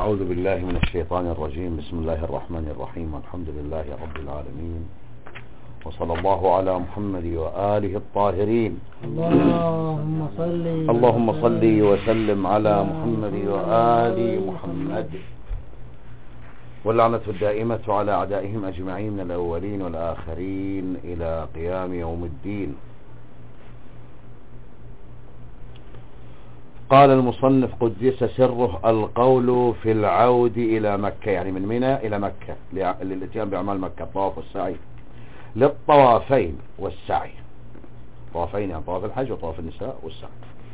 أعوذ بالله من الشيطان الرجيم. بسم الله الرحمن الرحيم، والحمد لله رب العالمين، وصلى الله على محمد وآله الطاهرين. اللهم صل وسلم على محمد وآل محمد، واللعنة الدائمة على أعدائهم أجمعين من الأولين والآخرين إلى قيام يوم الدين. قال المصنف قدس سره: القول في العود إلى مكة، يعني من منى إلى مكة للاتيان بأعمال مكة، الطواف والسعي، للطوافين والسعي. طوافين يعني طواف الحج وطواف النساء والسعي.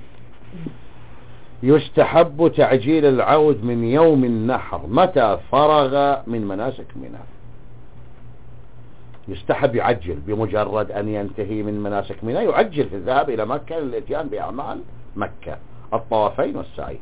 يستحب تعجيل العود من يوم النحر متى فرغ من مناسك منى. يستحب يعجل بمجرد أن ينتهي من مناسك منى، يعجل في الذهاب إلى مكة للاتيان بأعمال مكة، الطوافين والسعي.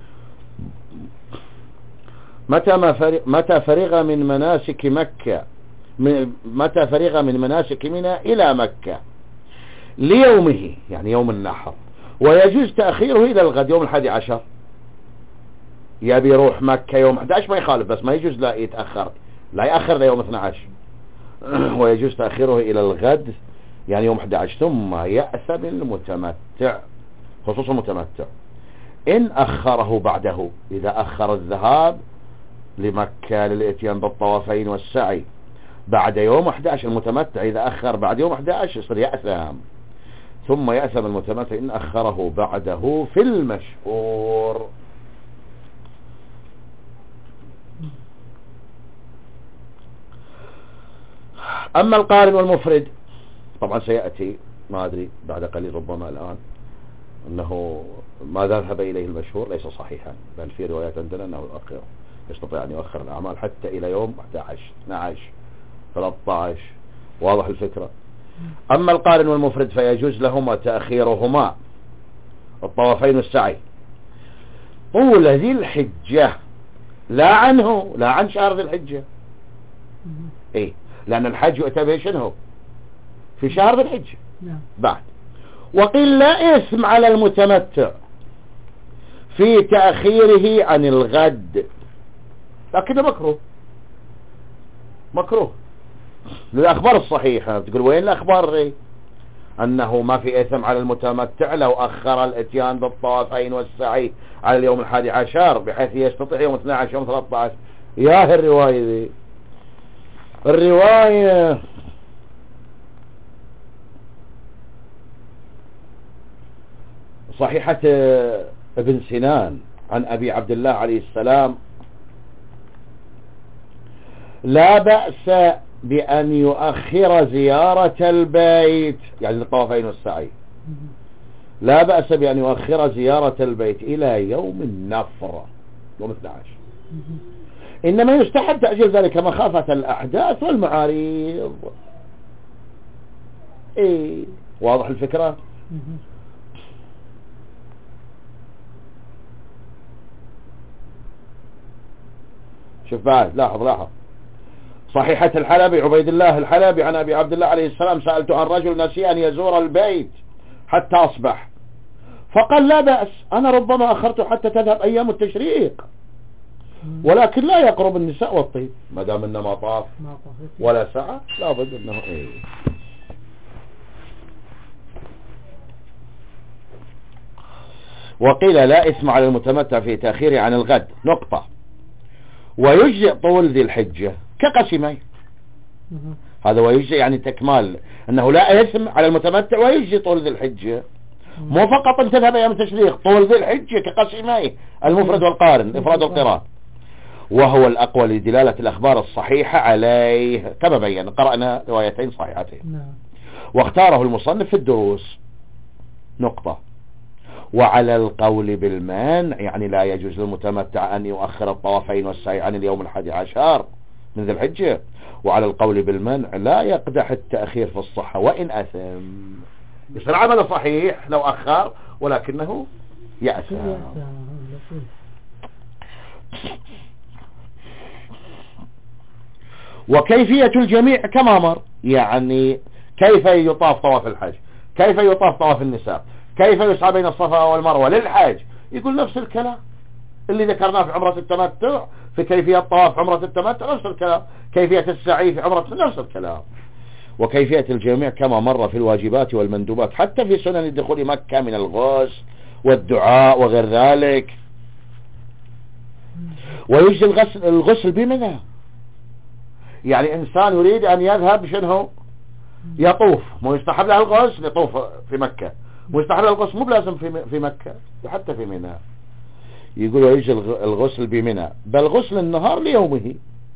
متى فرغ من مناسك مكة، متى فرغ من مناسك منى إلى مكة ليومه، يعني يوم النحر. ويجوز تأخيره إلى الغد، يوم 11. يبي يروح مكة يوم 11 ما يخالف، بس ما يجوز لا يتأخر، لا يأخر ليوم 12. ويجوز تأخيره إلى الغد، يعني يوم 11. ثم يأثم المتمتع، خصوصا المتمتع، إن أخره بعده. إذا أخر الذهاب لمكة للإتيان بالطوافين والسعي بعد يوم 11، المتمتع إذا أخر بعد يوم 11 يصير يأثم. ثم يأثم المتمتع إن أخره بعده في المشهور. أما القارن والمفرد طبعا سيأتي، ما أدري بعد قليل ربما الآن، أنه ما ذهب إليه المشهور ليس صحيحا، بل في روايات عندنا أنه يستطيع أن يؤخر الأعمال حتى إلى يوم 11 12 13. واضح الفكرة؟ أما القارن والمفرد فيجوز لهما تأخيرهما الطوافين والسعي طول ذي الحجة، لا عنه، لا عن شهر ذي الحجة. إيه، لأن الحج يؤتى به شنو في شهر ذي الحجة بعد. وقيل لا إثم على المتمتع في تأخيره عن الغد، لكنه مكروه للأخبار الصحيحة. تقول وين الأخبار أنه ما في إثم على المتمتع لو أخر الاتيان بالطوافين والسعي على اليوم 11 بحيث يستطيع يوم 12 يوم 13؟ يا الرواية ذي، الرواية صحيحة ابن سنان عن أبي عبد الله عليه السلام: لا بأس بأن يؤخر زيارة البيت، يعني الطوافين والسعي، لا بأس بأن يؤخر زيارة البيت إلى يوم النفر، يوم 12. إنما يستحب تأجيل ذلك مخافة الأحداث والمعاريض. إيه، واضح الفكرة؟ شوف بعد، لاحظ صحيحة الحلبي، عبيد الله الحلبي عن أبي عبد الله عليه السلام: سألت عن رجل نسي أن يزور البيت حتى أصبح، فقال لا بأس، أنا ربما أخرت حتى تذهب أيام التشريق، ولكن لا يقرب النساء والطيب، ما دام إنه ما طاف ولا سعى لا بد إنه إيه. وقيل لا إثم على المتمتع في تأخيره عن الغد، نقطة. ويجزئ طول ذي الحجة كقسمين. هذا ويجزئ يعني تكمال، أنه لا إثم على المتمتع ويجزئ طول ذي الحجة، مو فقط أن تذهب أيام التشريق، طول ذي الحجة كقسمين، المفرد والقارن، إفراد والقران. وهو الأقوى لدلالة الأخبار الصحيحة عليه، كما بيّن قرأنا روايتين صحيحتين. واختاره المصنف في الدروس، نقطة. وعلى القول بالمنع، يعني لا يجوز للمتمتع أن يؤخر الطوافين والسعي عن اليوم 11 من ذي الحجة. وعلى القول بالمنع لا يقدح التأخير في الصحة وإن أثم، يصير عمل صحيح لو أخر ولكنه يأثم. وكيفية الجميع كما مر، يعني كيف يطاف طواف الحج، كيف يطاف طواف النساء، كيف يسعى بين الصفا والمروة للحاج، يقول نفس الكلام. اللي ذكرناه في عمرة التمتع في كيفية طواف عمرة التمتع نفس الكلام، كيفية السعي في عمرة نفس الكلام، وكيفية الجميع كما مر في الواجبات والمندوبات حتى في سنن دخول مكة من الغسل والدعاء وغير ذلك. ويجزي الغسل بمنى، يعني إنسان يريد أن يذهب شنو يطوف، مو يستحب له الغسل يطوف في مكة، ويستحب له الغسل مو بلازم في مكة حتى في منى. يقول ويجزي الغسل بمنى، بل غسل النهار ليومه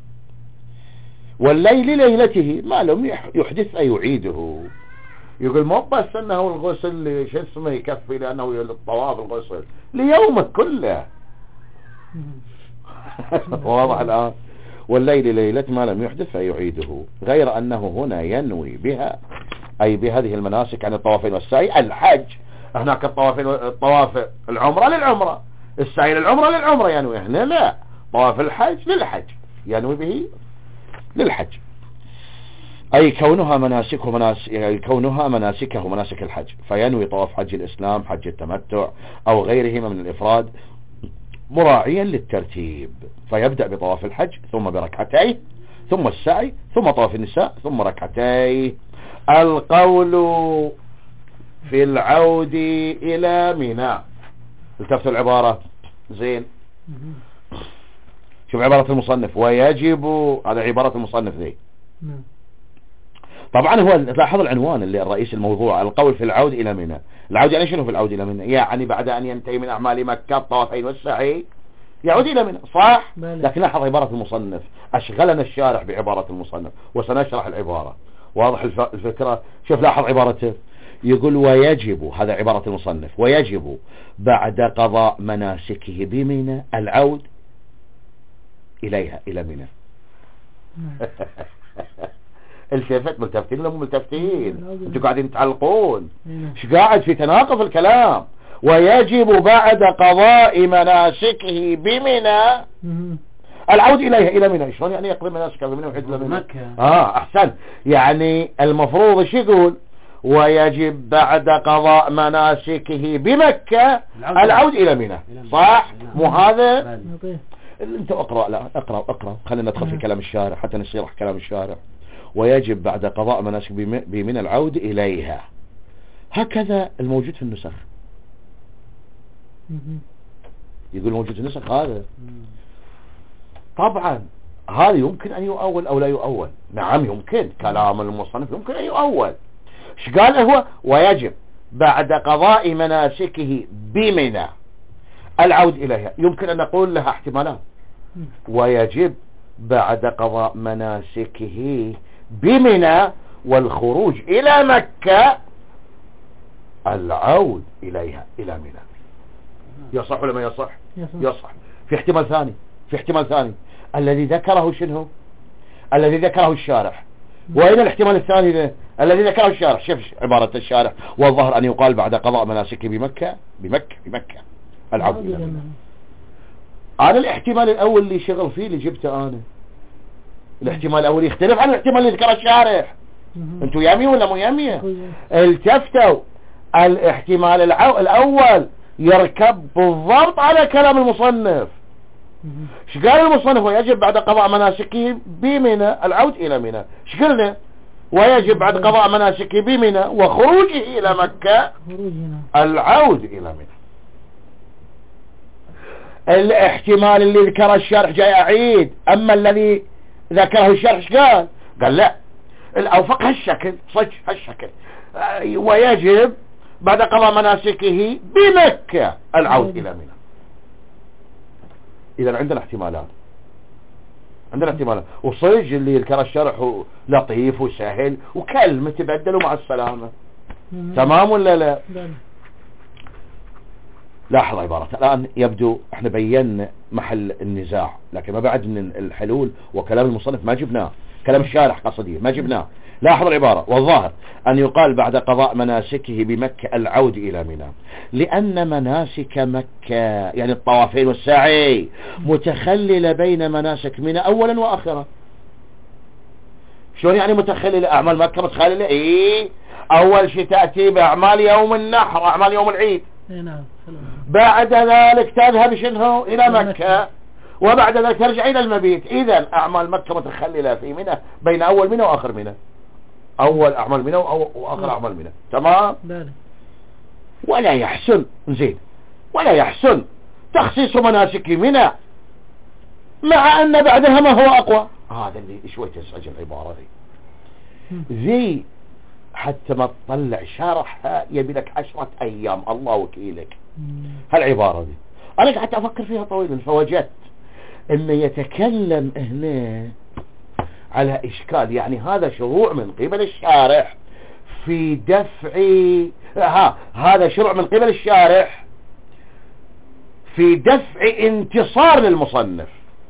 والليل ليلته ما لم يحدث أي يعيده. يقول مو بس انه الغسل شو اسمه يكفي لانه للطواف الغسل ليومك كله. واضح الآن. والليل ليلة ما لم يحدث فيعيده، غير أنه هنا ينوي بها أي بهذه المناسك عن الطوافين والسعي الحج. هناك الطواف العمرة للعمرة، السعي للعمرة ينوي، هنا لا، طواف الحج للحج ينوي به للحج، أي كونها مناسكه مناسك الحج، فينوي طواف حج الإسلام حج التمتع أو غيرهما من الإفراد مراعيا للترتيب، فيبدأ بطواف الحج ثم بركعتيه ثم السعي ثم طواف النساء ثم ركعتيه. القول في العود إلى منى، التفتوا العبارة زين، شوف عبارة المصنف ويجب، هذا عبارة المصنف ذي. طبعا هو لاحظ العنوان اللي الرئيس الموضوع القول في العود إلى منى. العود يعني شنو في العود إلى منى؟ يعني بعد أن ينتهي من أعمال مكة الطوافين والسعي يعود إلى منى، صح؟ لكن لاحظ عبارة المصنف، أشغلنا الشارح بعبارة المصنف وسنشرح العبارة. واضح الفكرة؟ شوف لاحظ عبارته، يقول ويجب، هذا عبارة المصنف، ويجب بعد قضاء مناسكه بمنى العود إليها إلى منى. التفت ملتفتين ولا مو ملتفتين؟ انتوا قاعدين تعلقون، ايش قاعد في تناقض الكلام. ويجب بعد قضاء مناسكه بمنى العود إليها إلى منى. شلون يعني يقضي مناسكه بمنى ويحج إلى منى؟ أحسن، يعني المفروض ايش يقول؟ ويجب بعد قضاء مناسكه بمكة العود إلى منى، صح؟ مو هذا؟ انت اقرأ، لا اقرأ خلينا ندخل في كلام الشارع حتى نصيرح كلام الشارع. ويجب بعد قضاء مناسك بمنى العود إليها، هكذا الموجود في النسخ. يقول موجود في النسخ هذا. طبعا هذا يمكن أن يؤول أو لا يؤول. نعم يمكن، كلام المصنف يمكن أن يؤول. ايش قال هو؟ ويجب بعد قضاء مناسكه بمنى العود إليها، يمكن أن نقول لها احتمالات. ويجب بعد قضاء مناسكه بمنى والخروج إلى مكة العود إليها إلى منى. يصح ولا ما يصح؟ يصح. في احتمال ثاني الذي ذكره شنو؟ الذي ذكره الشارح. وأين الاحتمال الثاني الذي ذكره الشارح؟ شوف عبارة الشارح، والظهر أن يقال بعد قضاء مناسكه بمكة العود إلى منى. أنا الاحتمال الأول اللي شغل فيه اللي جبته أنا، الاحتمال الأول يختلف عن الاحتمال اللي ذكره الشارح. انتوا يامي ولا مو يامية؟ التفتوا الاحتمال الأول يركب بالضبط على كلام المصنف. ايش قال المصنف؟ ويجب بعد قضاء مناسكه بمنى العود إلى منى. ايش قلنا؟ ويجب بعد قضاء مناسكه بمنى وخروجه إلى مكة العود إلى منى. الاحتمال اللي ذكره الشارح جاي أعيد، أما الذي ذكره الشارح ايش قال؟ قال لا، الأوفق هالشكل، صدق هالشكل، ويجب بعد قضاء مناسكه بمكة العود إلى منى. إذا عندنا احتمالات، وصدق اللي يذكر الشرح لطيف وسهل وكلمة تبدل ومع السلامة. تمام ولا لا؟ لاحظ عبارة الآن، يبدو احنا بينا محل النزاع، لكن ما بعد من الحلول وكلام المصنف ما جبناه، كلام الشارح قصدي ما جبناه. لاحظ العبارة، والظاهر أن يقال بعد قضاء مناسكه بمكة العود إلى منى، لأن مناسك مكة يعني الطوافين والسعي متخللة بين مناسك منى أولا وآخرا. شلون يعني متخللة؟ أعمال مكة متخللة، أول شيء تأتي بأعمال يوم النحر، أعمال يوم العيد، بعد ذلك تذهب شنو إلى مكة، وبعد ذلك ترجع إلى المبيت. إذا أعمال مكة متخللة في منى بين أول منى وآخر منى، أول أعمال منى وآخر أعمال منى. تمام. ولا يحسن زين، ولا يحسن تخصيص مناسك منى مع أن بعدها ما هو أقوى. هذا اللي شوي تزعج العبارة ذي حتى ما تطلع شرحها يبي لك 10 أيام الله وكيلك. هالعبارة ذي أنا قعدت أفكر فيها طويلا، فوجدت أنه يتكلم هنا على إشكال، يعني هذا شروع من قبل الشارح في دفع هذا شروع من قبل الشارح في دفع انتصار للمصنف.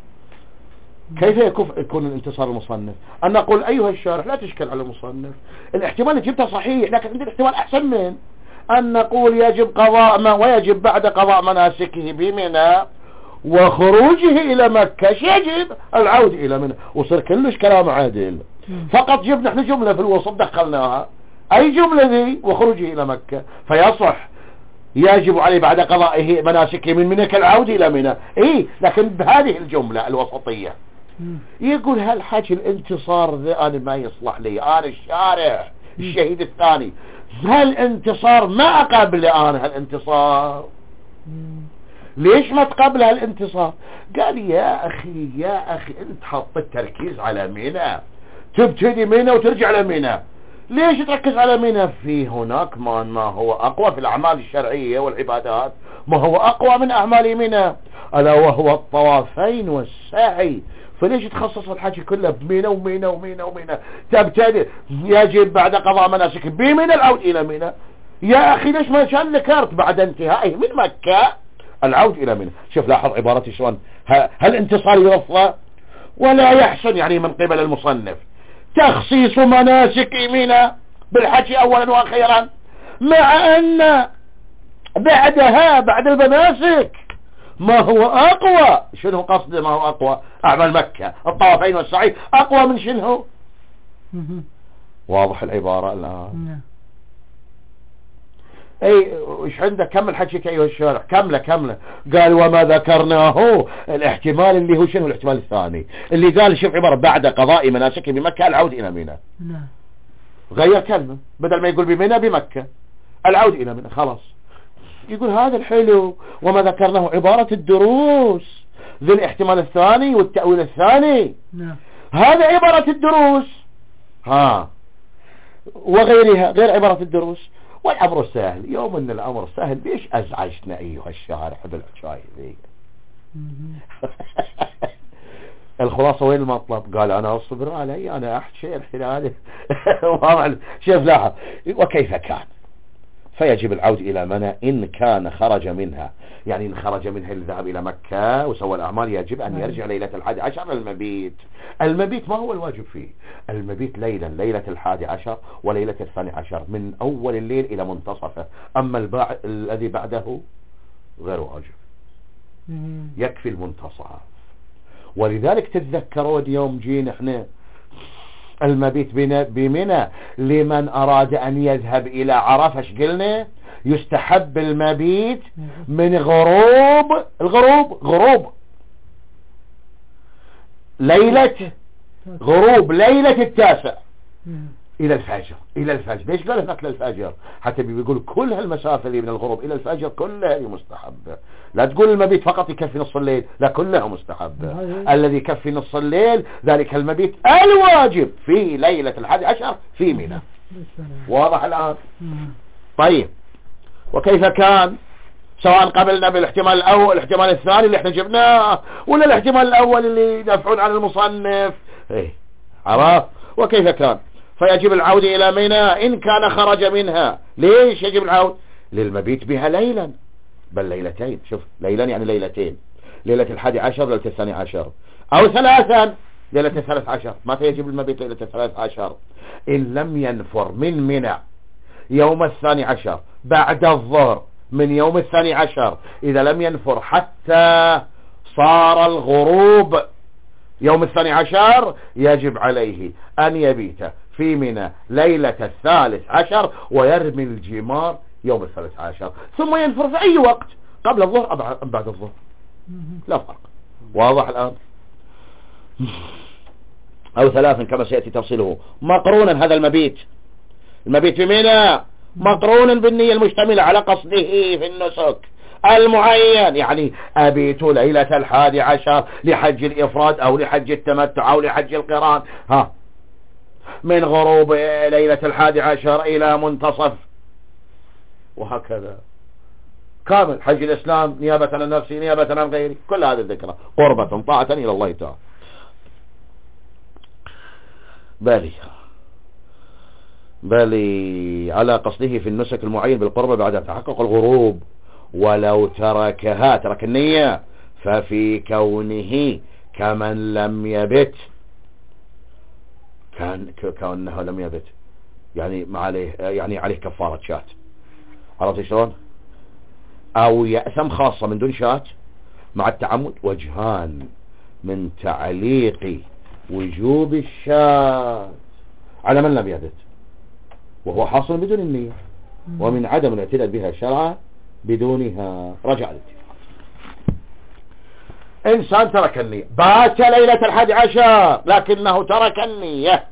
كيف يكون الانتصار المصنف؟ أن نقول أيها الشارح لا تشكل على المصنف، الاحتمال اللي جبته صحيح، لكن عندي الاحتمال أحسن من أن نقول يجب قضاء ما ويجب بعد قضاء مناسكه بمنى وخروجه إلى مكة يجب العود إلى منى، وصير كلش كلام عادل. فقط جبنا احنا جملة في الوسط دخلناها، أي جملة ذي وخروجه إلى مكة، فيصح يجب عليه بعد قضائه مناسكه من منى كالعود إلى منى. لكن بهذه الجملة الوسطية يقول هالحكي الانتصار ذي أنا ما يصلح لي، أنا الشارع الشهيد الثاني، هالانتصار ما أقابل أنا هالانتصار. ليش ما تقابل هالانتصار؟ قال يا أخي أنت حط التركيز على منى، تبتدي منى وترجع لمنى. ليش تركز على منى؟ في هناك ما هو أقوى في الأعمال الشرعية والعبادات، ما هو أقوى من أعمال منى، ألا وهو الطوافين والسعي. فليش تخصص الحكي كله بمنى ومنى ومنى ومنى؟ تبتدي يجب بعد قضاء مناسك بمنى العود إلى منى. يا أخي ليش ما كان ذكرت بعد انتهائه من مكة العود إلى منى؟ شوف لاحظ عبارتي شلون، هل انتصار يرفض ولا يحسن يعني من قبل المصنف تخصيص مناسك منى بالحكي أولا وأخيرا، مع أن بعدها بعد المناسك ما هو أقوى. شنو قصده ما هو أقوى؟ أعمال مكة الطوافين والسعي أقوى من شنو؟ واضح العبارة الآن؟ وش عندك؟ كمل حكيك أيها الشارع، كمله. قال وما ذكرناه الاحتمال اللي هو شنو الاحتمال الثاني اللي قال شوف عبارة بعد قضاء مناسك بمكة العود إلى منى. غير كلمة، بدل ما يقول بمنى بمكة العود إلى منى خلاص. يقول هذا الحلو وما ذكرناه عبارة الدروس ذي الاحتمال الثاني والتأويل الثاني. هذا عبارة الدروس وغيرها غير عبارة الدروس. والأمر سهل، يوم ان الأمر سهل ليش أزعجنا أيها الشارع بالحكاية ذي؟ الخلاصة وين المطلب؟ قال أنا أصبر علي، أنا أحكي الحلال. شوف لاحظ وكيف كان فيجب العود إلى منى إن كان خرج منها، يعني إن خرج منها الذهاب إلى مكة وسوى الأعمال يجب أن يرجع ليلة 11 المبيت. المبيت ما هو الواجب فيه؟ المبيت ليلة 11 وليلة 12 من أول الليل إلى منتصفه، أما الذي بعده غير واجب، يكفي المنتصف. ولذلك تتذكروا يوم جينا احنا المبيت بمنى لمن أراد أن يذهب إلى عرفة، ايش قلنا؟ يستحب المبيت من غروب ليلة 9 إلى الفجر. ليش قال هناك للفجر؟ حتى بيقول كل هالمسافة اللي من الغروب إلى الفجر كلها مستحبة. لا تقول المبيت فقط يكفي نصف الليل، لا كلها مستحبة. الذي يكفي نصف الليل ذلك المبيت الواجب في ليلة 11 في منى. واضح الآن؟ طيب وكيف كان؟ سواء قبلنا بالاحتمال الأول الاحتمال الثاني اللي احنا جبناه ولا الاحتمال الأول اللي يدافعون عن المصنف. عرف؟ وكيف كان؟ فيجب العود إلى منى إن كان خرج منها. ليش يجب العود؟ للمبيت بها ليلا، بل ليلتين. شوف ليلا يعني ليلتين، ليلة 11 ليلة 12 أو 3 ليلة 13. متى يجب المبيت ليلة 13؟ إن لم ينفر من منى يوم 12 بعد الظهر من يوم 12، إذا لم ينفر حتى صار الغروب يوم 12 يجب عليه أن يبيت في منى ليلة 13 ويرمي الجمار يوم 13، ثم ينفر في أي وقت قبل الظهر أم بعد الظهر؟ لا فرق. واضح الآن؟ أو 3 كما سيأتي تفصيله. مقرونا هذا المبيت في منى مقرونا بالنية المشتملة على قصده في النسك المعين، يعني أبيت ليلة 11 لحج الإفراد أو لحج التمتع أو لحج القران، من غروب ليلة 11 إلى منتصف، وهكذا كامل حج الإسلام نيابة عن نفسي نيابة عن غيري، كل هذه الذكرى قربة طاعة إلى الله تعالى. بل على قصده في النسك المعين بالقربة بعد تحقق الغروب، ولو ترك النية ففي كونه كمن لم يبت، كأنه لم يبت يعني ما عليه، يعني عليه كفارة شات، عرفت شلون؟ أو يأثم خاصة من دون شات مع التعمد. وجهان من تعليق وجوب الشات على من لم يبت وهو حاصل بدون النية، ومن عدم الاعتداد بها شرعا بدونها. رجع الاتفاق. إنسان ترك النية، بات ليلة 11 لكنه ترك النية،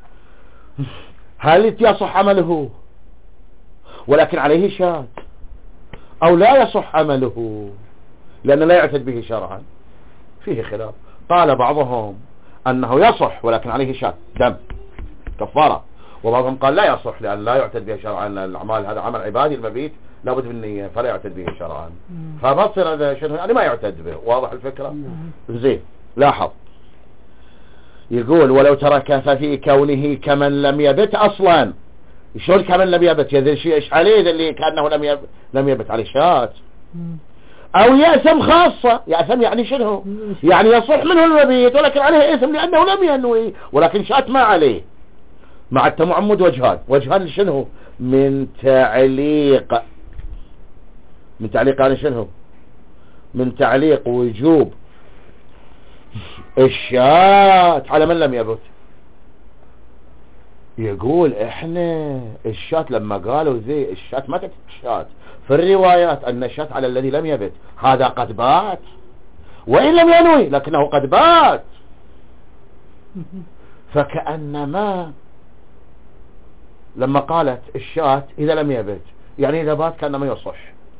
هل يصح عمله ولكن عليه شات، أو لا يصح عمله لأنه لا يعتد به شرعا؟ فيه خلاف. قال بعضهم أنه يصح ولكن عليه شات دم كفارة، وبعضهم قال لا يصح لأن لا يعتد به شرعا، الأعمال هذا عمل عبادي المبيت لابد من النية فلا يعتد به شرعا، فبصر هذا شنو يعني ما يعتد به. واضح الفكرة؟ زين. لاحظ يقول ولو ترك ففي كونه كمن لم يبت أصلا. شلون كمن لم يبت؟ يذل شيء إيش عليه اللي كأنه لم يبت عليه شات. أو يأثم خاصة. يأثم يعني شنو؟ يعني يصح منه المبيت ولكن عليه إثم لأنه لم ينوي، ولكن شات ما عليه. مع التمعمد وجهان شنو؟ من تعليق يعني شنو؟ من تعليق وجوب الشات على من لم يبت. يقول احنا الشات لما قالوا زي الشات ما تكتب الشات في الروايات ان الشات على الذي لم يبت، هذا قد بات وإن لم ينوي لكنه قد بات، فكأنما لما قالت الشات إذا لم يبت يعني إذا بات كأنما يصح.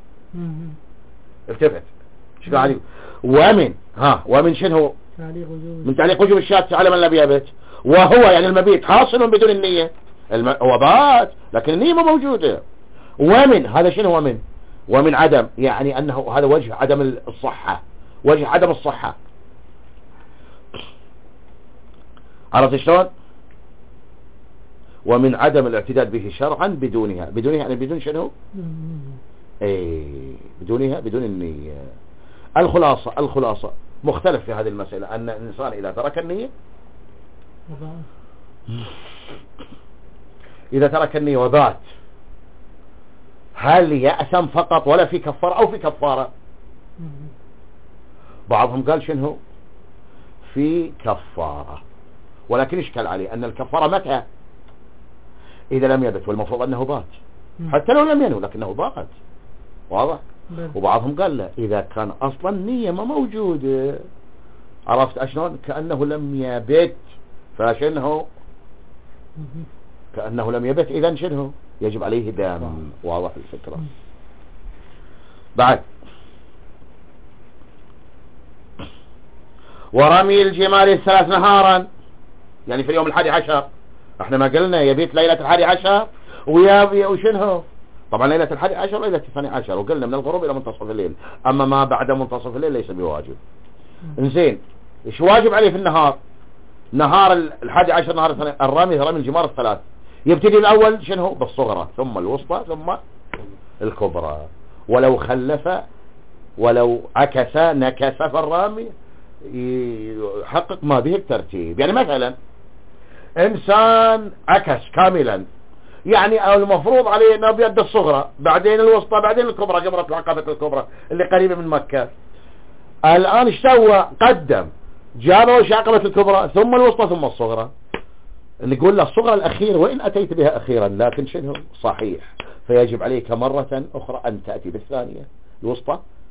التفت شو قاعد؟ ومن شنو؟ من تعليق وجوب الشات على من لم يبت، وهو يعني المبيت حاصل بدون النية، هو بات لكن النية ما موجودة. ومن هذا شنو؟ ومن عدم يعني أنه هذا وجه عدم الصحة، وجه عدم الصحة. عرفت شلون؟ ومن عدم الاعتداد به شرعا بدونها يعني بدون شنو؟ بدونها بدون النية. الخلاصة مختلف في هذه المسألة، أن الإنسان إذا ترك النية وبات هل يأثم فقط ولا في كفارة أو في كفارة؟ بعضهم قال شنو؟ في كفارة، ولكن اشكال عليه أن الكفارة متى؟ إذا لم يبت، والمفروض أنه بات حتى لو لم ينو لكنه بات. واضح؟ وبعضهم قال لا، إذا كان أصلا نية ما موجودة، عرفت أشلون؟ كأنه لم يبت، فشنه كأنه لم يبت، إذن شنه يجب عليه دم. واضح الفكرة؟ بعد ورمي الجمال 3 نهارا، يعني في اليوم 11 احنا ما قلنا يبيت ليلة 11 وشنه؟ طبعا ليلة 11 وليلة 12، وقلنا من الغروب إلى منتصف الليل، أما ما بعد منتصف الليل ليس بواجب. انزين ايش واجب عليه في النهار؟ نهار 11 نهار رمي الجمار 3. يبتدي الأول شنو؟ بالصغرى ثم الوسطى ثم الكبرى، ولو خلف ولو عكس نكس فالرامي يحقق ما به الترتيب. يعني مثلا إنسان عكس كاملا، يعني المفروض عليه انه بيد الصغرى بعدين الوسطى بعدين الكبرى، جمرة العقبة الكبرى اللي قريبة من مكة. الآن ايش سوى؟ قدم جابوا عقبة الكبرى ثم الوسطى ثم الصغرى. نقول له الصغرى الأخيرة وإن أتيت بها أخيرا لكن شنو؟ صحيح، فيجب عليك مرة أخرى أن تأتي بالثانية الوسطى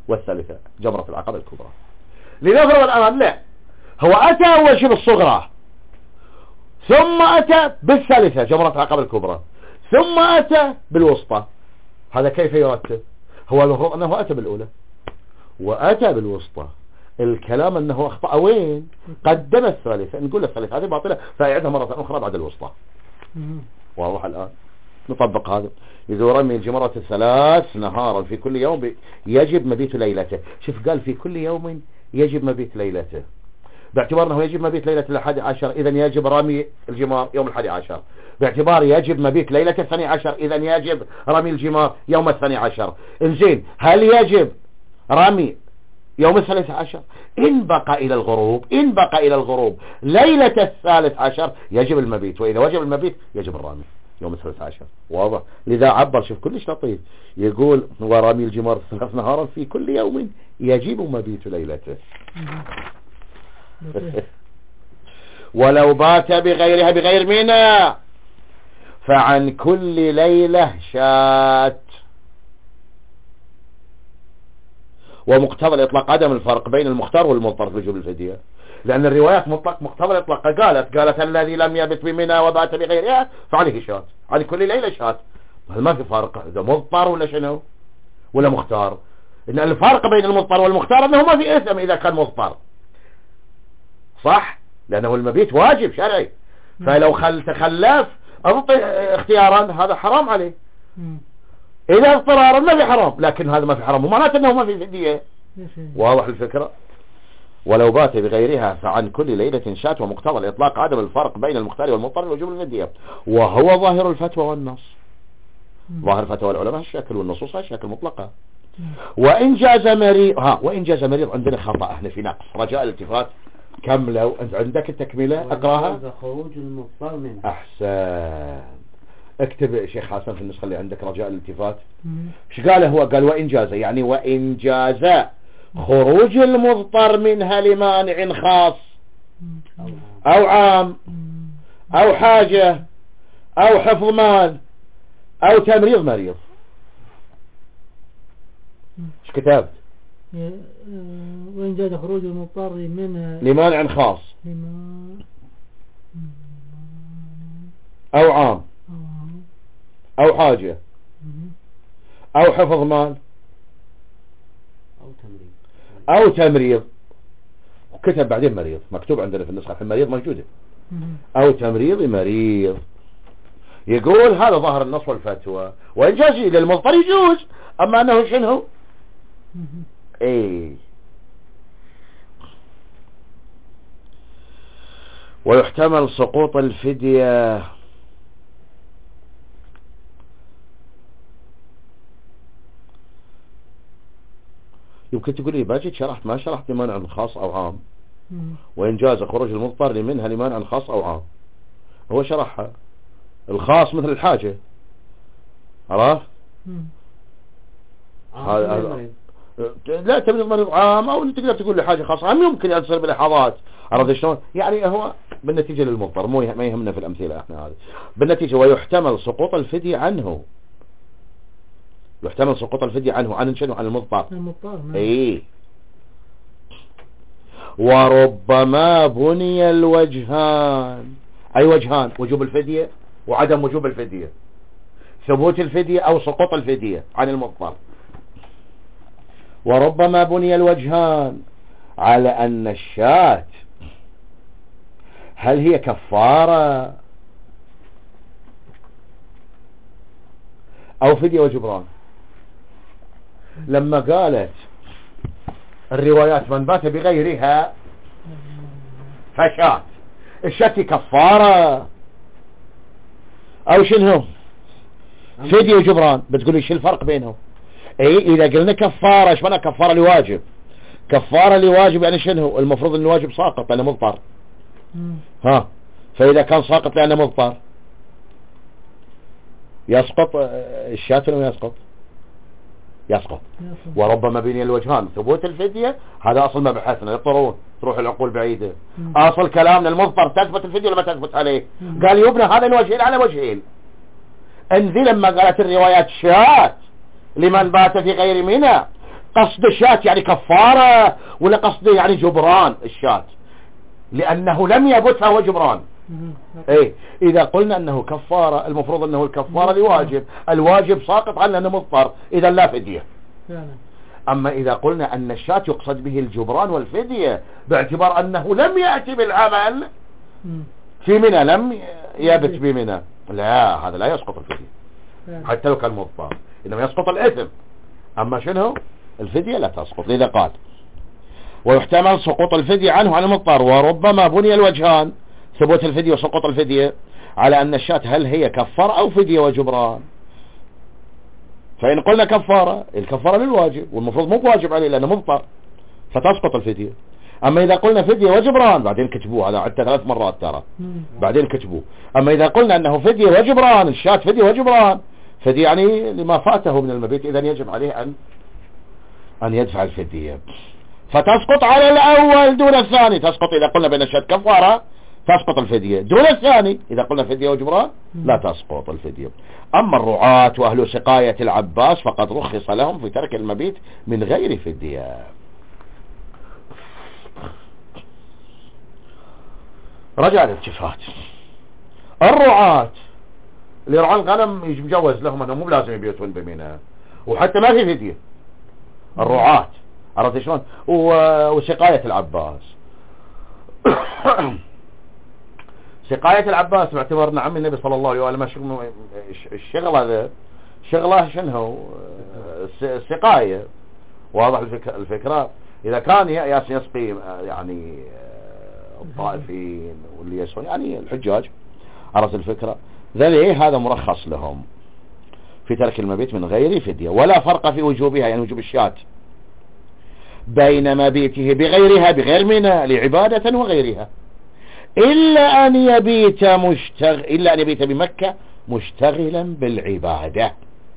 والثالثة جمرة العقبة الكبرى. لنفرض الآن لا، هو أتى أول شيء بالصغرى، ثم أتى بالثالثة جمرة العقبة الكبرى، ثم أتى بالوسطى. هذا كيف يرتب؟ هو المفروض أنه أتى بالأولى وأتى بالوسطى. الكلام أنه أخطأ وين؟ قدم الثالثة. نقول الثالثة هذه باطلة فيعيدها مرة أخرى بعد الوسطى. واضح الآن؟ نطبق هذا. إذا رمي الجمرة الثلاث نهارا في كل يوم يجب مبيت ليلته. شوف قال في كل يوم يجب مبيت ليلته، باعتبار أنه يجب مبيت ليلة 11 إذن يجب رمي الجمار يوم 11، باعتبار يجب مبيت ليلة 12 إذن يجب رمي الجمار يوم 12. إنزين هل يجب رمي يوم 13؟ إن بقى إلى الغروب ليلة 13 يجب المبيت، وإذا وجب المبيت يجب الرمي يوم 13. واضح؟ لذا عبر شوف كلش لطيف، يقول ورمي الجمار 3 نهارا في كل يوم يجب مبيت ليلته. ولو بات بغيرها بغير منى فعن كل ليلة شات. ومقتضى الإطلاق عدم الفرق بين المختار والمضطر في وجوب الفدية، لأن الروايات مطلق مقتضى الإطلاق قالت الذي لم يبت بمنى وبات بغيرها فعليه شات، عن كل ليلة شات. ما في فرق إذا مضطر ولا شنو ولا مختار. إن الفرق بين المضطر والمختار أنه ما في إثم إذا كان مضطر، صح؟ لأنه المبيت واجب شرعي، فلو تخلف اختيارا هذا حرام عليه. إذا اضطرارا ما في حرام، لكن هذا ما في حرام ومعناته أنه ما في فدية. واضح الفكرة؟ ولو بات بغيرها فعن كل ليلة شات. ومقتضى الإطلاق عدم الفرق بين المختار والمضطر وجوب الفدية، وهو ظاهر الفتوى والنص. ظاهر فتوى العلماء الشاكل والنصوص الشاكل مطلقة. وإن جاز مريض عندنا خطأ احنا في نقص. رجاء الالتفات كملوا. انت عندك التكملة اقراها. خروج المضطر منه. احسن. اكتب شيخ حسن في النسخة اللي عندك رجاء الالتفات. ايش قاله هو؟ قال وإن جاز، يعني وإن جاز خروج المضطر منها لمانع خاص او عام او حاجة او حفظ مال او تمريض مريض. ايش كتبت؟ وإن جاز خروج المضطر منها لمانع خاص او عام او حاجة او حفظ مال او تمريض. وكتب بعدين مريض، مكتوب عندنا في النسخة المريض موجودة. او تمريض مريض. يقول هذا ظاهر النص والفتوى. وإن جاز للمضطر يجوز، اما انه شنو ايه. ويحتمل سقوط الفدية يمكن تقول لي باجي شرحت ما شرحت لمانع خاص او عام. وإن جاز خروج المضطر منها لمانع خاص او عام، هو شرحها. الخاص مثل الحاجة، عرفت؟ لا تمريض مريض عام، او تقدر تقول لي حاجة خاصة عام يمكن يصير بلحظات. عرفت شلون؟ يعني هو بالنتيجة للمضطر، ما يهمنا في الأمثلة احنا هذه بالنتيجة. ويحتمل سقوط الفدية عنه. يحتمل سقوط الفدية عنه. عن شنو؟ عن المضطر. ايه. وربما بني الوجهان. اي وجهان؟ وجوب الفدية وعدم وجوب الفدية، ثبوت الفدية او سقوط الفدية عن المضطر. وربما بني الوجهان على ان الشاة هل هي كفارة او فدية وجبران. لما قالت الروايات من بات بغيرها فشاة، الشاة كفارة او شنو فدية وجبران. بتقول لي شو الفرق بينهم؟ اي اذا قلنا كفارة، ايش معنى كفارة لواجب؟ كفارة لواجب يعني شنو؟ المفروض ان الواجب ساقط لانه مضطر. فاذا كان ساقط لانه مضطر يسقط الشاة ولا يسقط؟ يسقط. وربما بين الوجهان ثبوت الفدية، هذا اصل ما بحثنا. يضطرون تروح العقول بعيدة. اصل كلامنا المضطر تثبت الفدية ولا ما تثبت عليه؟ قال يبنى هذا الوجهين على وجهين. انزل لما قالت الروايات شاة لمن بات في غير منى قصد الشاة يعني كفارة ولا قصده يعني جبران الشاة؟ لأنه لم يبت فهو جبران. ايه إذا قلنا أنه كفارة المفروض أنه الكفارة لواجب، الواجب ساقط عنه أنه مضطر، إذا لا فدية. أما إذا قلنا أن الشاة يقصد به الجبران والفدية باعتبار أنه لم يأتي بالعمل في منى، لم يبت بمنى، لا هذا لا يسقط الفدية حتى لو كان مضطر، إنما يسقط الإثم. أما شنو الفدية لا تسقط. لذا قال ويحتمل سقوط الفدية عنه عن المضطر، وربما بني الوجهان ثبوت الفدية وسقوط الفدية على أن الشاة هل هي كفارة أو فدية وجبران. فإن قلنا كفارة، الكفارة للواجب والمفروض مو واجب عليه لأنه مضطر فتسقط الفدية. أما إذا قلنا فدية وجبران بعدين كتبوه، هذا عدت 3 مرات ترى بعدين كتبوه. أما إذا قلنا أنه فدية وجبران، الشاة فدية وجبران، فدية يعني لما فاته من المبيت، إذن يجب عليه أن يدفع الفدية، فتسقط على الأول دون الثاني. تسقط إذا قلنا بين الشاة كفارة تسقط الفدية، دون الثاني إذا قلنا فدية وجبران لا تسقط الفدية. أما الرعاة وأهل سقاية العباس فقد رخص لهم في ترك المبيت من غير فدية. رجع الالتفات، الرعاة اللي يرعون الغنم يجوز لهم أنهم مو لازم يبيتون بمنى وحتى ما في فدية. الرعاة عرفت شلون؟ وسقاية العباس سقاية العباس باعتبار ان عم النبي صلى الله عليه وسلم الشغل هذا شغله شنو السقاية. واضح الفكرة؟ اذا كان يسقي يعني الطائفين واللي يسقون يعني الحجاج، عرفت الفكرة؟ هذا مرخص لهم في ترك المبيت من غير فدية. ولا فرق في وجوبها يعني وجوب الشاة بين مبيته بغيرها بغير منى لعبادة وغيرها، إلا أن يبيت بمكة مشتغلا بالعبادة.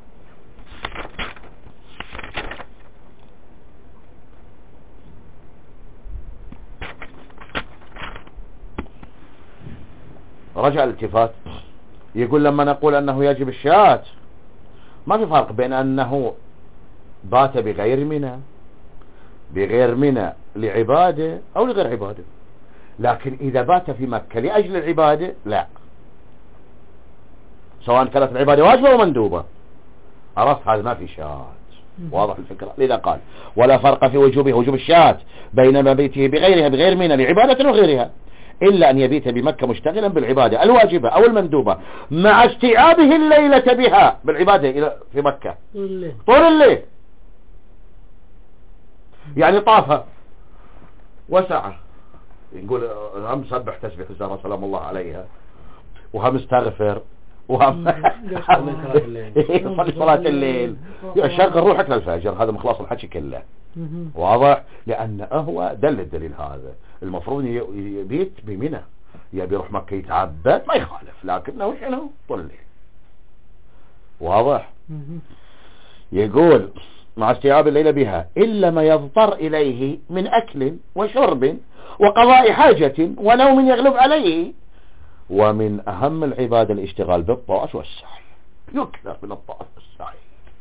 رجع الالتفات يقول لما نقول أنه يجب الشاة ما في فرق بين أنه بات بغير منى لعبادة أو لغير عبادة، لكن إذا بات في مكة لأجل العبادة لا، سواء كانت العبادة واجبة أو مندوبة، عرفت؟ هذا ما في شاة. واضح الفكرة؟ لذا قال ولا فرق في وجوب الشاة بين مبيته بغير منى لعبادة وغيرها، إلا أن يبيت بمكة مشتغلا بالعبادة الواجبة أو المندوبة مع استيعابه الليلة بها بالعبادة في مكة طول الليل. يعني طافها وسعة، يقول هم سبح تسبح الزهرة سلام الله عليها، وهم استغفر، وهم يصلي صلاة الليل، شغل روحك للفجر. هذا مخلص الحكي كله. واضح؟ لأن هو الدليل هذا المفروض يبيت بمنى، يبي يروح مكة يتعبد ما يخالف، لكنه شنو طول الليل. واضح؟ يقول مع استيعاب الليلة بها إلا ما يضطر إليه من أكل وشرب وقضاء حاجة ونوم يغلب عليه. ومن أهم العبادة الاشتغال بالطواف والسعي، يكثر من الطواف والسعي.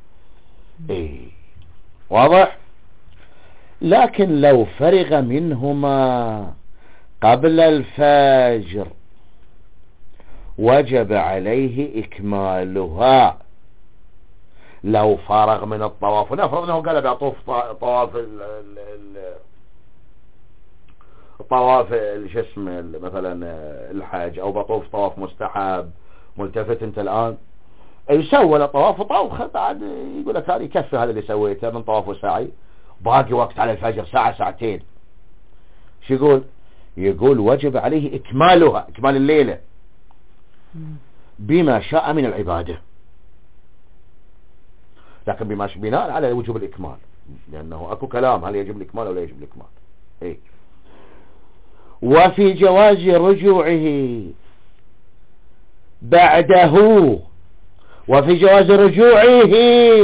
واضح؟ لكن لو فرغ منهما قبل الفجر وجب عليه إكمالها. لو فارغ من الطواف، ونفرض انه قال بيطوف طواف الطواف شو اسمه مثلا الحج، او بطوف طواف مستحب ملتفت انت الان يسوى طواف وطوف بعد يقول لك هذا يكفي هذا اللي سويته من طواف وسعي، باقي وقت على الفجر ساعة ساعتين. شو يقول وجب عليه إكمالها، إكمال الليلة بما شاء من العبادة، لكن بناء على وجوب الإكمال، لأنه أكو كلام هل يجب الإكمال أو لا يجب الإكمال. وفي جواز رجوعه بعده، وفي جواز رجوعه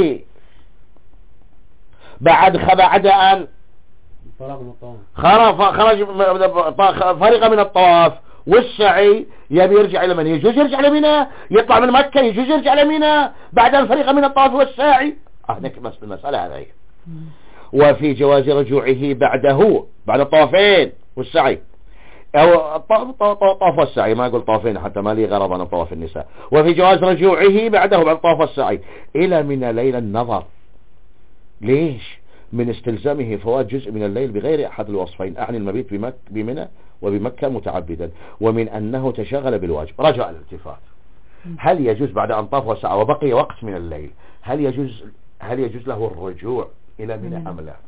بعد أن فرغ من الطواف والسعي، يبي يرجع إلى منى، يجوز يرجع لمنى، يطلع من مكة يجوز يرجع لمنى بعد أن فرغ من الطواف والسعي. نكمل المسألة هذه. وفي جواز رجوعه بعده بعد الطوافين والسعي، أو طواف والسعي، ما أقول طوافين حتى ما لي غرض أنا طواف النساء. وفي جواز رجوعه بعده بعد الطواف والسعي إلى منى ليل النظر. ليش؟ من استلزامه فوات جزء من الليل بغير أحد الوصفين، أعني المبيت بمنى وبمكة متعبدا، ومن أنه تشاغل بالواجب. رجاء الالتفات، هل يجوز بعد أن طاف وسعى وبقي وقت من الليل هل يجوز له الرجوع إلى منى أم لا؟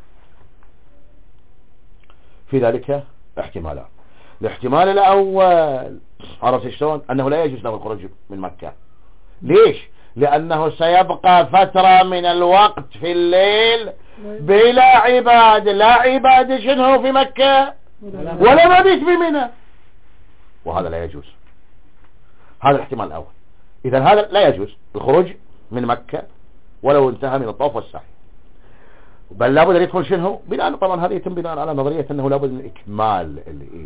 في ذلك احتمالان. الاحتمال الأول عرفت شلون؟ أنه لا يجوز له الخروج من مكة. ليش؟ لأنه سيبقى فترة من الوقت في الليل بلا عبادة، لا عبادة شنو في مكة ولا مبيت بمنى، وهذا لا يجوز. هذا الاحتمال الأول. إذا هذا لا يجوز الخروج من مكة ولو انتهى من الطواف والسعي، بل لابد أن يدخل شنو بناء، طبعا هذا يتم بناء على نظرية أنه لابد من إكمال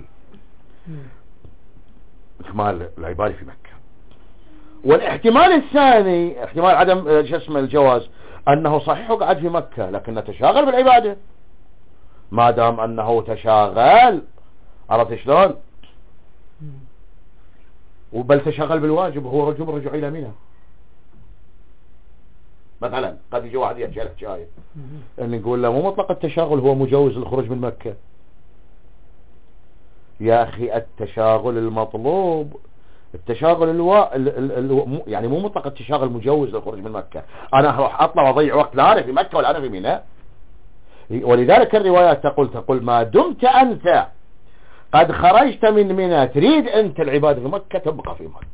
إكمال العبادة في مكة. والاحتمال الثاني احتمال عدم الجواز، أنه صحيح قاعد في مكة لكن تشاغل بالعبادة. ما دام أنه تشاغل عرفت شلون، وبل تشاغل بالواجب هو رجوع إلى منى. مثلا قد يجي واحد يحكي لك شايف ان نقول له مو مطلق التشاغل هو مجوز الخروج من مكة. يا اخي التشاغل المطلوب التشاغل يعني مو مطلق التشاغل مجوز للخروج من مكة. انا اروح اطلع واضيع وقت لا انا في مكة ولا انا في منى. ولذلك الروايات تقول ما دمت انت قد خرجت من منى تريد انت العبادة في مكة تبقى في مكة.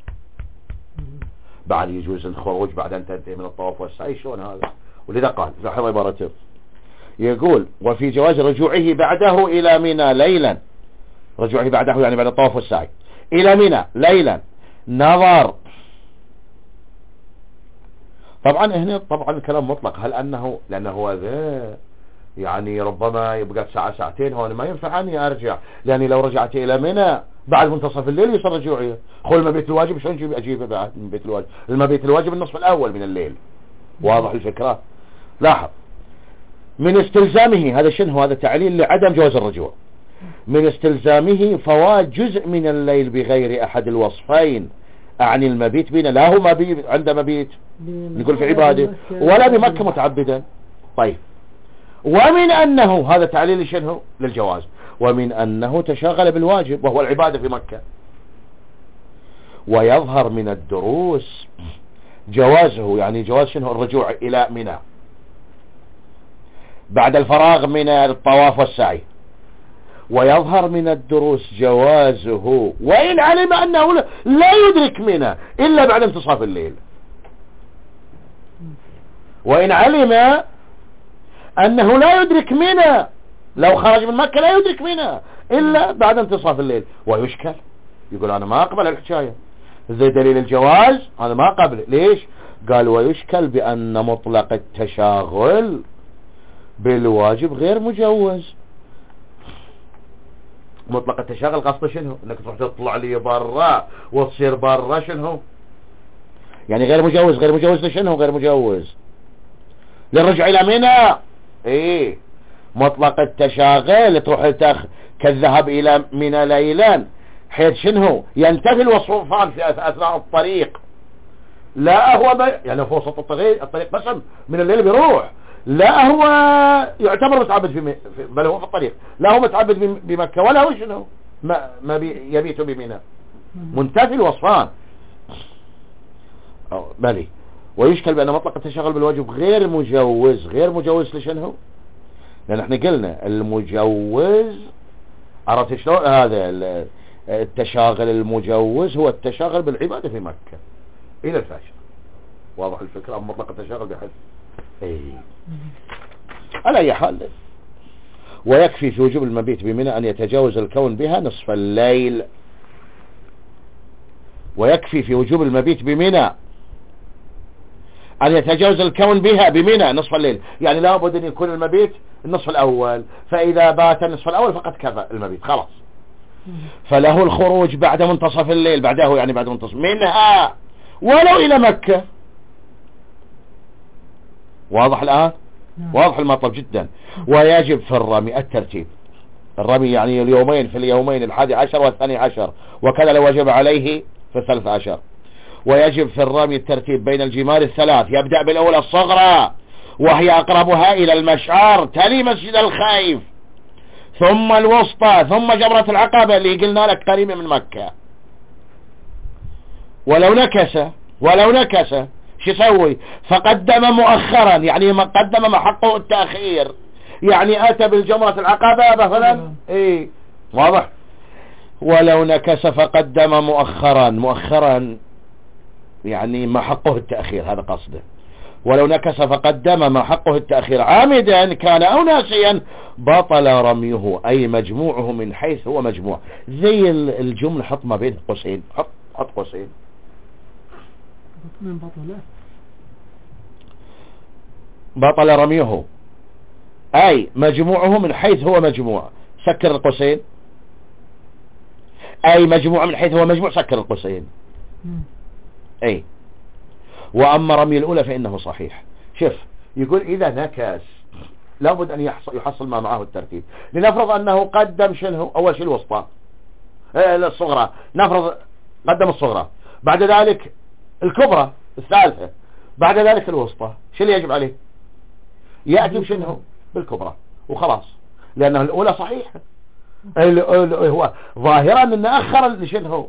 بعد يجوز الخروج بعد أن تنتهي من الطواف والسعي. شلون هذا؟ ولذا قال لاحظ عبارته يقول وفي جواز رجوعه بعده إلى منى ليلا، رجوعه بعده يعني بعد الطواف والسعي إلى منى ليلا نظر. طبعا هنا طبعا الكلام مطلق، هل أنه لأنه هو ذا يعني ربما يبقى ساعة ساعتين هون ما ينفع عني أرجع، لأني لو رجعت إلى منى بعد منتصف الليل يصير رجوعي. خل المبيت الواجب شلون أجيبه بعد من بيت الواجب؟ المبيت الواجب النصف الأول من الليل. واضح الفكرة؟ لاحظ من استلزامه هذا شنو؟ هذا تعليل لعدم جواز الرجوع. من استلزامه فوات جزء من الليل بغير أحد الوصفين، أعني المبيت بنا لا هو مبيت عند مبيت نقول في عبادة ولا بمكة متعبدا. طيب ومن أنه هذا تعليل شنو للجواز، ومن أنه تشاغل بالواجب وهو العبادة في مكة. ويظهر من الدروس جوازه يعني جواز شنو الرجوع إلى منى بعد الفراغ من الطواف والسعي. ويظهر من الدروس جوازه وإن علم أنه لا يدرك منى إلا بعد انتصاف الليل. وإن علم أنه لا يدرك منى لو خرج من مكة لا يدرك منى إلا بعد انتصاف الليل. ويشكل يقول أنا ما أقبل الحكاية زي دليل الجواز أنا ما أقبل. ليش؟ قال ويشكل بأن مطلق التشاغل بالواجب غير مجوز. مطلق التشاغل قصده شنو؟ انك تروح تطلع لي برا وتصير برا شنو يعني غير مجوز. غير مجوز لشنو؟ غير مجوز للرجع الى منى. ايه مطلق التشاغل تروح كالذهب الى منى ليلا حيث شنو ينتفي الوصفان في اثناء الطريق. لا هو يعني في وسط الطريق بس من الليل بيروح، لا هو يعتبر متعبد في بل هو في الطريق، لا هو متعبد بمكة ولا هو شنو ما يبيت بمنى. منتفي الوصفان بلي. ويشكل بأن مطلق التشاغل بالواجب غير مجوز. غير مجوز لشنو؟ لأن احنا قلنا المجوز عرفت شلون هذا التشاغل المجوز هو التشاغل بالعبادة في مكة إلى الفجر. واضح الفكرة؟ مطلق التشاغل بحيث على أي حال. ويكفي في وجوب المبيت بمنى أن يتجاوز الكون بها نصف الليل. ويكفي في وجوب المبيت بمنى أن يتجاوز الكون بها بمنى نصف الليل، يعني لا بد أن يكون المبيت النصف الأول، فإذا بات النصف الأول فقد كفى المبيت خلاص. فله الخروج بعد منتصف الليل بعده يعني بعد منتصف منها ولو إلى مكة. واضح الآن؟ واضح المطلب جدا. ويجب في الرمي الترتيب، الرمي يعني اليومين في اليومين 11 و12، وكذا لو وجب عليه في 13. ويجب في الرمي الترتيب بين الجمار الثلاث، يبدأ بالأولى الصغرى وهي أقربها إلى المشعر تلي مسجد الخيف، ثم الوسطى، ثم جمرة العقبة اللي قلنا لك قريبة من مكة. ولو نكس شو يسوي؟ فقدم مؤخرا، يعني ما قدم ما حقه التأخير، يعني أتى بالجمرة العقبة مثلا ايه واضح. ولو نكس فقدم مؤخرا يعني ما حقه التأخير، هذا قصده. ولو نكس فقدم ما حقه التأخير عامدا كان أو ناسيا بطل رميه، أي مجموعه من حيث هو مجموع. زي الجملة حط ما بين قوسين، حط قوسين. بطل رميه أي مجموعه من حيث هو مجموع، سكر القوسين. أي مجموع من حيث هو مجموع، سكر القوسين. أي وأما رمي الأولى فإنه صحيح. شوف يقول إذا نكس لابد أن يحصل ما معه الترتيب. لنفرض أنه قدم شنو أول شيء الوسطى الصغرى، نفرض قدم الصغرى، بعد ذلك الكبرى الثالثة، بعد ذلك الوسطى. شو اللي يجب عليه؟ يأتي بشنو بالكبرى وخلاص، لأنه الأولى صحيحة. هو ظاهرا أن أخر لشنو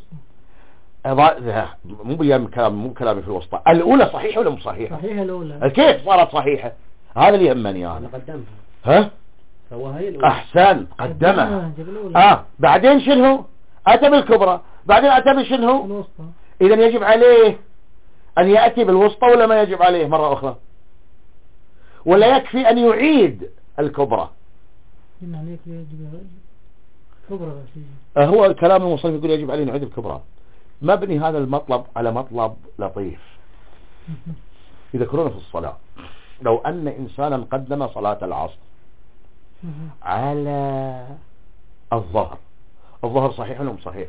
مو كلامي في الوسطى. الأولى صحيحة ولا مو صحيحة؟ صحيحة الأولى. كيف صارت صحيحة؟ هذا اللي يهمني أنا. قدمها. ها؟ سواها هي الأولى. أحسن، قدمها. بعدين شنو؟ أتى بالكبرى، بعدين أتى بشنو الوسطى. إذا يجب عليه أن يأتي بالوسطى ولا ما يجب عليه مرة أخرى؟ ولا يكفي أن يعيد الكبرى؟ هو كلام المصنف يقول يجب عليه أن يعيد الكبرى. مبني هذا المطلب على مطلب لطيف يذكرونه في الصلاة. لو أن إنسانا قدم صلاة العصر على الظهر صحيح ولا مو صحيح؟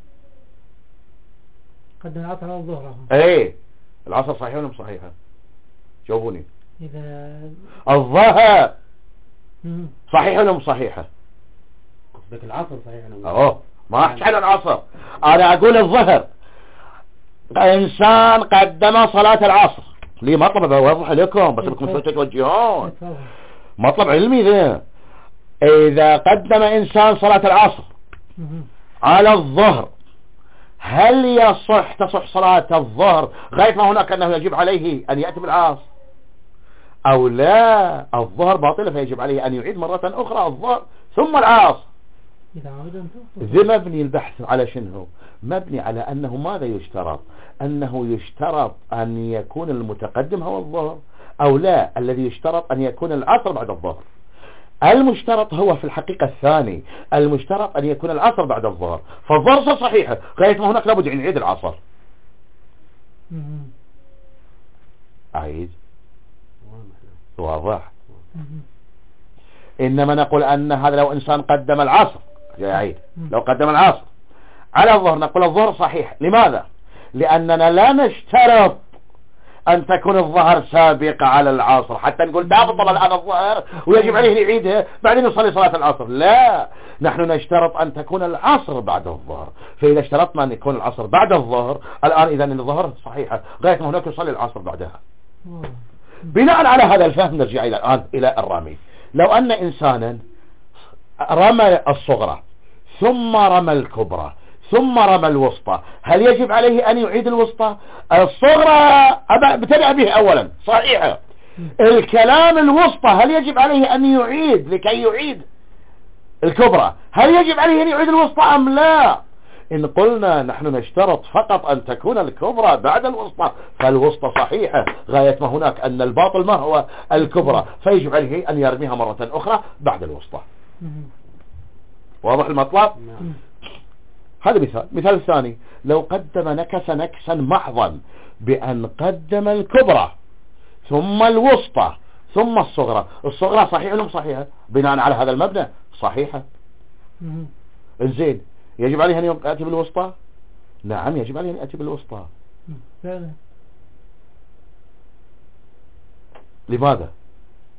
قدم العصر على الظهر. ايه العصر صحيح ولا مو صحيح؟ جاوبوني. إذا الظهر صحيح ولا مو صحيحة؟ قصدك العصر صحيح ولا ما احكي عن العصر، انا اقول الظهر. انسان قدم صلاة العصر، ليه مطلب بوضح لكم بس بكم شوية توجهون، مطلب علمي ذا. اذا قدم انسان صلاة العصر على الظهر، هل تصح صلاة الظهر غاية ما هناك انه يجب عليه ان يأتي بالعصر او لا؟ الظهر باطلة فيجب عليه ان يعيد مرة اخرى الظهر ثم العصر. ذي مبني البحث على شنو؟ مبني على أنه ماذا يشترط؟ أنه يشترط أن يكون المتقدم هو الظهر أو لا؟ الذي يشترط أن يكون العصر بعد الظهر. المشترط هو في الحقيقة الثاني، المشترط أن يكون العصر بعد الظهر. فالظهر صحيحة غاية ما هناك لابد أن يعيد العصر. أعيد واضح. إنما نقول أن هذا لو إنسان قدم العصر يعيد، لو قدم العصر على الظهر نقول الظهر صحيح. لماذا؟ لأننا لا نشترط أن تكون الظهر سابقة على العصر حتى نقول تبطل الآن الظهر ويجب عليه يعيدها بعدين يصلي صلاة العصر. لا، نحن نشترط أن تكون العصر بعد الظهر. فإذا اشترطنا أن يكون العصر بعد الظهر الآن إذا الظهر صحيحة غاية ما هناك يصلي العصر بعدها. بناء على هذا الفهم نرجع الآن إلى الرمي. لو أن إنسانا رمى الصغرى ثم رمى الكبرى ثم رمى الوسطى، هل يجب عليه أن يعيد الوسطى؟ الصغرى ابتدأ به أولا صحيحة. الكلام الوسطى هل يجب عليه أن يعيد لكي يعيد الكبرى؟ هل يجب عليه أن يعيد الوسطى أم لا؟ إن قلنا نحن نشترط فقط أن تكون الكبرى بعد الوسطى فالوسطى صحيحة غاية ما هناك أن الباطل ما هو الكبرى، فيجب عليه أن يرميها مرة أخرى بعد الوسطى. واضح المطلب؟ هذا مثال ثاني. لو قدم نكسا محضا بأن قدم الكبرى ثم الوسطى ثم الصغرى صحيحة ولا صحيحة؟ بناء على هذا المبنى صحيحة. انزين يجب عليه أن يأتي بالوسطى؟ نعم يجب عليه أن يأتي بالوسطى. فعلا. لماذا؟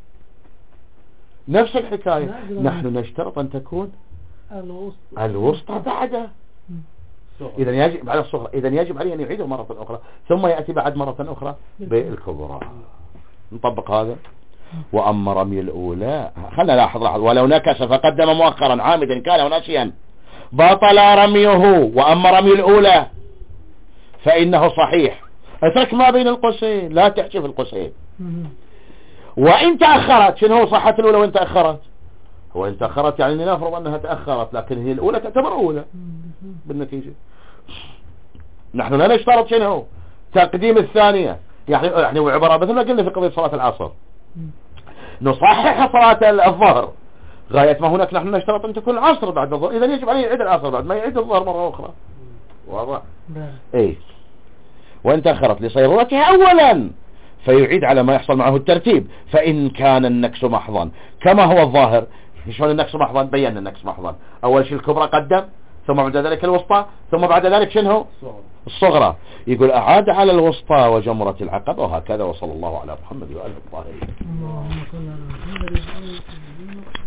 نفس الحكاية. نحن نشترط أن تكون الوسطى بعده. إذا يجب على الصغرى، إذا يجب عليه أن يعيده مرة أخرى ثم يأتي بعد مرة أخرى بالكبرى. نطبق هذا. وأما رمي الأولى، خلنا لاحظ ولو نكس فقدم مؤخرا عامدا كان أو ناسيا بطل رميه. وأما رمي الأولى فإنه صحيح. اترك ما بين القوسين، لا تحشف القوسين. وإن تأخرت، شنو هو صحة الأولى وإن تأخرت؟ هو إن تأخرت يعني نفرض أنها تأخرت، لكن هي الأولى تعتبر أولى بالنتيجة. نحن لا نشترط شنو تقديم الثانية. يعني وعبارة مثل ما قلنا في قضية صلاة العصر، نصحح صلاة الظهر غاية ما هناك نحن نشترط أن تكون العصر بعد الظهر، إذا يجب عليه يعيد العصر بعد ما يعيد الظهر مرة أخرى. واضح؟ إيه. وإن تأخرت لصيرورتها أولا فيعيد على ما يحصل معه الترتيب. فإن كان النكس محضا كما هو الظاهر. شلون النكس محضا؟ بينا النكس محضا. أول شيء الكبرى قدم، ثم بعد ذلك الوسطى، ثم بعد ذلك شنو الصغرى. يقول أعاد على الوسطى وجمرة العقبة، وهكذا. وصلى الله على محمد وآله الطاهرين.